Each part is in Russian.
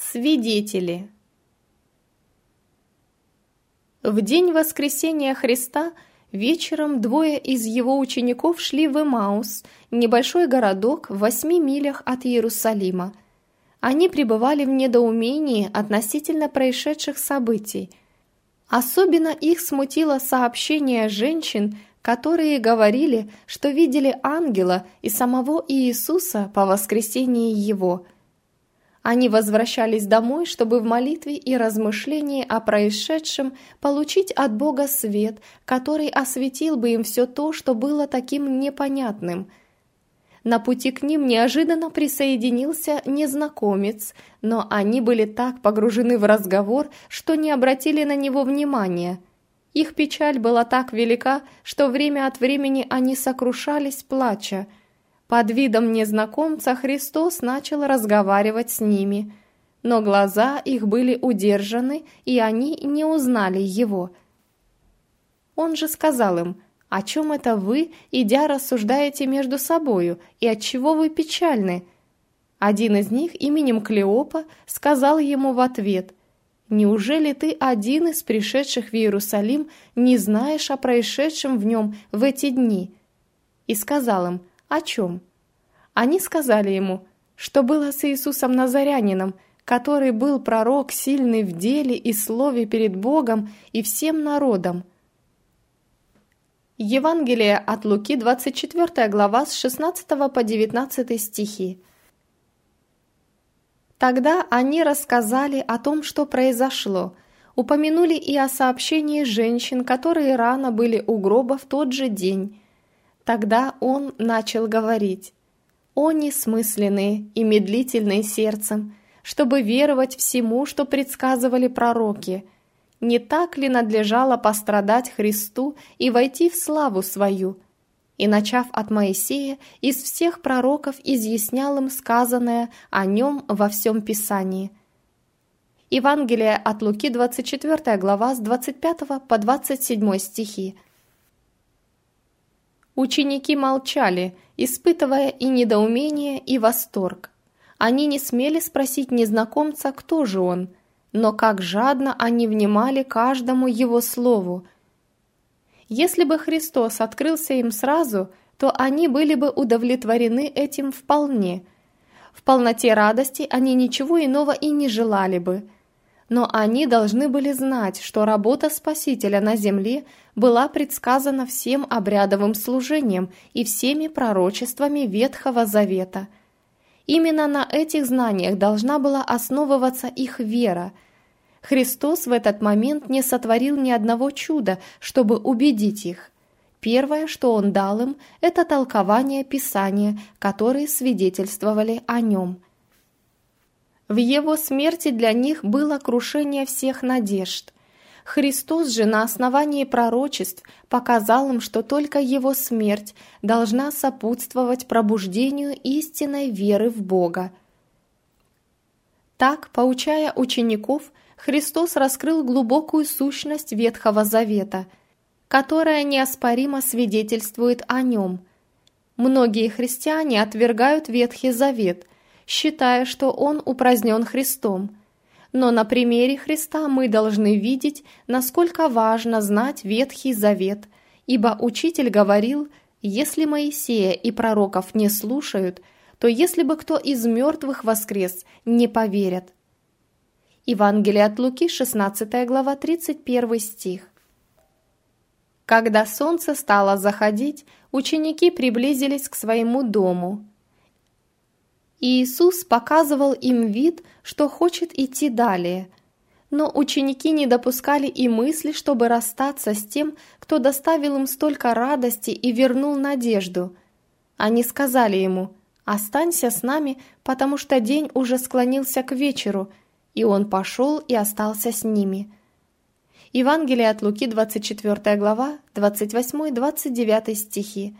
Свидетели. В день воскресения Христа вечером двое из его учеников шли в Эмаус, небольшой городок в 8 милях от Иерусалима. Они пребывали в недоумении относительно происшедших событий. Особенно их смутило сообщение женщин, которые говорили, что видели ангела и самого Иисуса по воскресении Его. Они возвращались домой, чтобы в молитве и размышлении о происшедшем получить от Бога свет, который осветил бы им все то, что было таким непонятным. На пути к ним неожиданно присоединился незнакомец, но они были так погружены в разговор, что не обратили на него внимания. Их печаль была так велика, что время от времени они сокрушались, плача. Под видом незнакомца Христос начал разговаривать с ними, но глаза их были удержаны, и они не узнали Его. Он же сказал им: «О чем это вы, идя, рассуждаете между собою, и отчего вы печальны?» Один из них, именем Клеопа, сказал ему в ответ: «Неужели ты один из пришедших в Иерусалим не знаешь о происшедшем в нем в эти дни?» И сказал им: «О чем?» Они сказали ему, что было с Иисусом Назарянином, который был пророк, сильный в деле и слове перед Богом и всем народом. Евангелие от Луки, 24 глава, с 16 по 19 стихи. Тогда они рассказали о том, что произошло, упомянули и о сообщении женщин, которые рано были у гроба в тот же день. Тогда он начал говорить: «О несмысленные и медлительные сердцем, чтобы веровать всему, что предсказывали пророки! Не так ли надлежало пострадать Христу и войти в славу свою?» И, начав от Моисея, из всех пророков изъяснял им сказанное о нем во всем Писании. Евангелие от Луки, 24 глава, с 25 по 27 стихи. Ученики молчали, испытывая и недоумение, и восторг. Они не смели спросить незнакомца, кто же он, но как жадно они внимали каждому его слову. Если бы Христос открылся им сразу, то они были бы удовлетворены этим вполне. В полноте радости они ничего иного и не желали бы. Но они должны были знать, что работа Спасителя на земле была предсказана всем обрядовым служением и всеми пророчествами Ветхого Завета. Именно на этих знаниях должна была основываться их вера. Христос в этот момент не сотворил ни одного чуда, чтобы убедить их. Первое, что Он дал им, это толкование Писания, которые свидетельствовали о Нем. В Его смерти для них было крушение всех надежд. Христос же на основании пророчеств показал им, что только Его смерть должна сопутствовать пробуждению истинной веры в Бога. Так, поучая учеников, Христос раскрыл глубокую сущность Ветхого Завета, которая неоспоримо свидетельствует о Нем. Многие христиане отвергают Ветхий Завет, считая, что он упразднен Христом. Но на примере Христа мы должны видеть, насколько важно знать Ветхий Завет, ибо Учитель говорил: «Если Моисея и пророков не слушают, то если бы кто из мертвых воскрес, не поверят». Евангелие от Луки, 16 глава, 31 стих. Когда солнце стало заходить, ученики приблизились к своему дому. Иисус показывал им вид, что хочет идти далее, но ученики не допускали и мысли, чтобы расстаться с тем, кто доставил им столько радости и вернул надежду. Они сказали ему: «Останься с нами, потому что день уже склонился к вечеру», и он пошел и остался с ними. Евангелие от Луки, 24 глава, 28-29 стихи.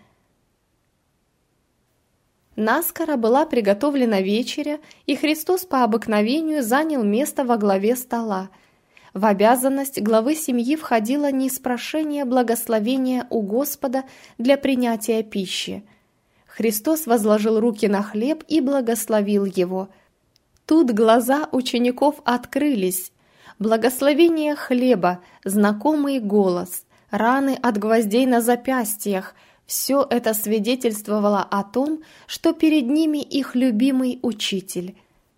Наскоро была приготовлена вечеря, и Христос по обыкновению занял место во главе стола. В обязанность главы семьи входило неиспрошение благословения у Господа для принятия пищи. Христос возложил руки на хлеб и благословил его. Тут глаза учеников открылись. Благословение хлеба, знакомый голос, раны от гвоздей на запястьях – все это свидетельствовало о том, что перед ними их любимый учитель.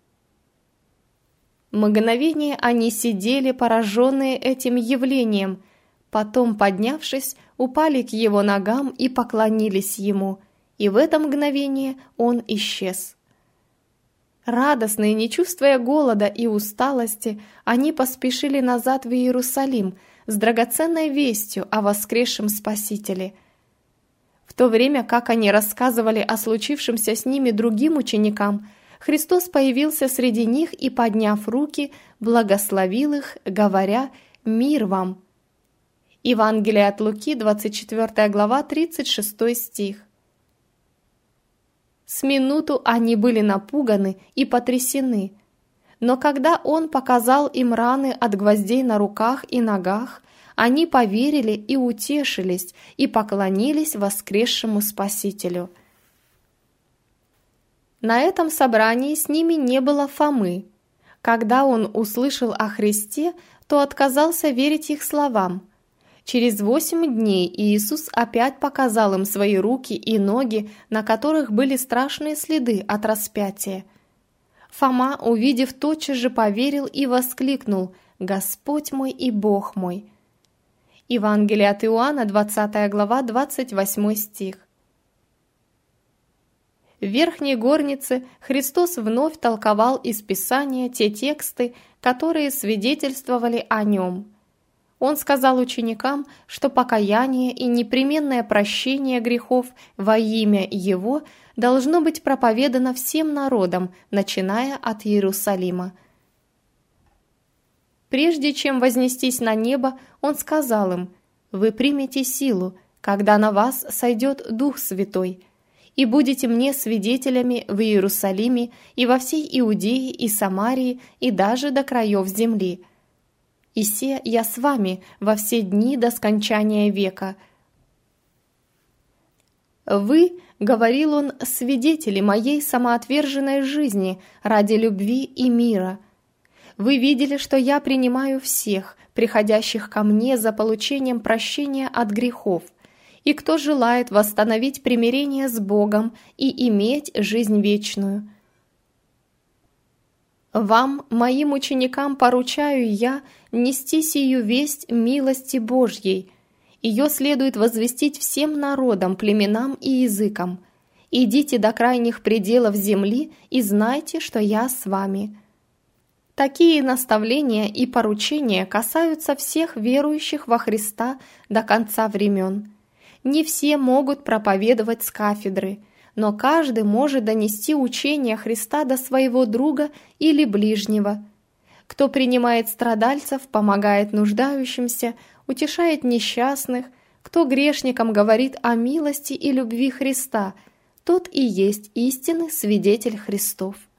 Мгновение они сидели, пораженные этим явлением, потом, поднявшись, упали к его ногам и поклонились ему, и в это мгновение он исчез. Радостные, не чувствуя голода и усталости, они поспешили назад в Иерусалим с драгоценной вестью о воскресшем Спасителе. В то время, как они рассказывали о случившемся с ними другим ученикам, Христос появился среди них и, подняв руки, благословил их, говоря: «Мир вам!» Евангелие от Луки, 24 глава, 36 стих. С минуту они были напуганы и потрясены, но когда Он показал им раны от гвоздей на руках и ногах, они поверили и утешились, и поклонились воскресшему Спасителю. На этом собрании с ними не было Фомы. Когда он услышал о Христе, то отказался верить их словам. Через 8 дней Иисус опять показал им свои руки и ноги, на которых были страшные следы от распятия. Фома, увидев, тотчас же поверил и воскликнул: «Господь мой и Бог мой!» Евангелие от Иоанна, 20 глава, 28 стих. В верхней горнице Христос вновь толковал из Писания те тексты, которые свидетельствовали о Нем. Он сказал ученикам, что покаяние и непременное прощение грехов во имя Его должно быть проповедано всем народам, начиная от Иерусалима. Прежде чем вознестись на небо, Он сказал им: «Вы примете силу, когда на вас сойдет Дух Святой, и будете мне свидетелями в Иерусалиме и во всей Иудее и Самарии и даже до краев земли. И се я с вами во все дни до скончания века». «Вы, — говорил Он, — свидетели моей самоотверженной жизни ради любви и мира. Вы видели, что я принимаю всех, приходящих ко мне за получением прощения от грехов, и кто желает восстановить примирение с Богом и иметь жизнь вечную. Вам, моим ученикам, поручаю я нести сию весть милости Божьей. Ее следует возвестить всем народам, племенам и языкам. Идите до крайних пределов земли и знайте, что я с вами». Такие наставления и поручения касаются всех верующих во Христа до конца времен. Не все могут проповедовать с кафедры, но каждый может донести учение Христа до своего друга или ближнего. Кто принимает страдальцев, помогает нуждающимся, утешает несчастных, кто грешникам говорит о милости и любви Христа, тот и есть истинный свидетель Христов.